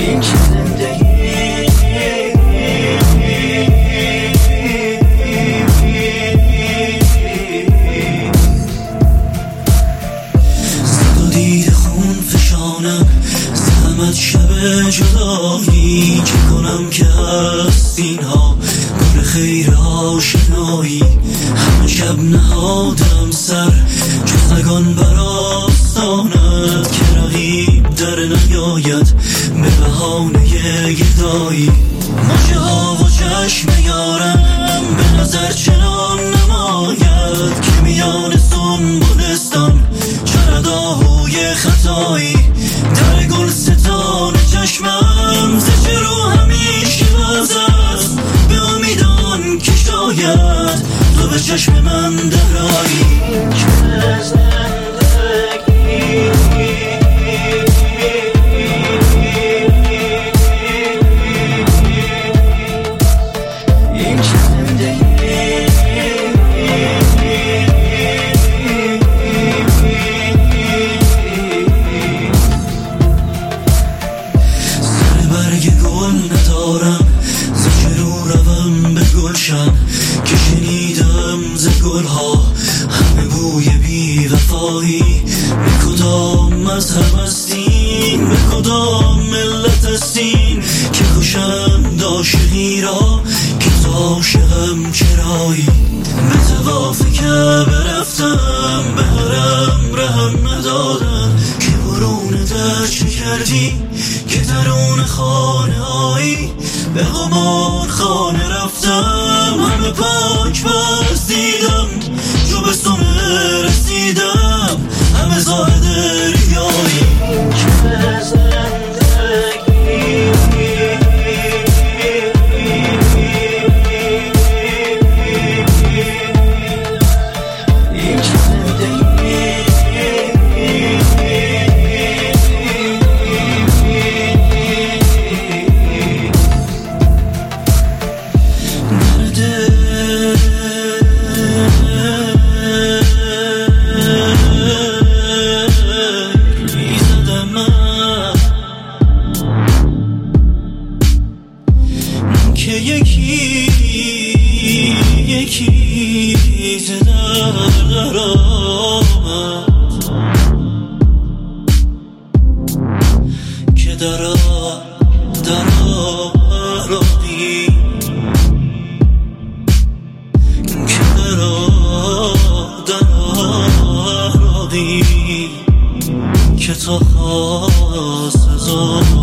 این که زندگی صدا دید خون فشانم زحمت شب جدایی چه کنم که هست اینها پر خیر آشنایی همه شب نهادم سر جزگان بر آستانت که رقیب در نیاید به بهانه گدایی مژه ها و چشم یارم به نظر چنان نماید که میان سنبلستان چرد آهوی خطایی در گلستان چشمم ز رو همیشه باز است به امیدان که شاید تو به چشم من درایی که شنیدم ز گلها همه بوی بی وفایی به کدام مذهب هستین به کدام ملت هستین که کشند عاشقی را که تو عاشقم چرایی به طواف کعبه رفتم به حرم رهم ندادم که برون در چه کردی که درون خانه آیی به قمار خانه رفتم همه پاک باز دیدم جو به سمه رسیدم همه زاهد ریایی که یکی ز در آمد که درادی که تو خواست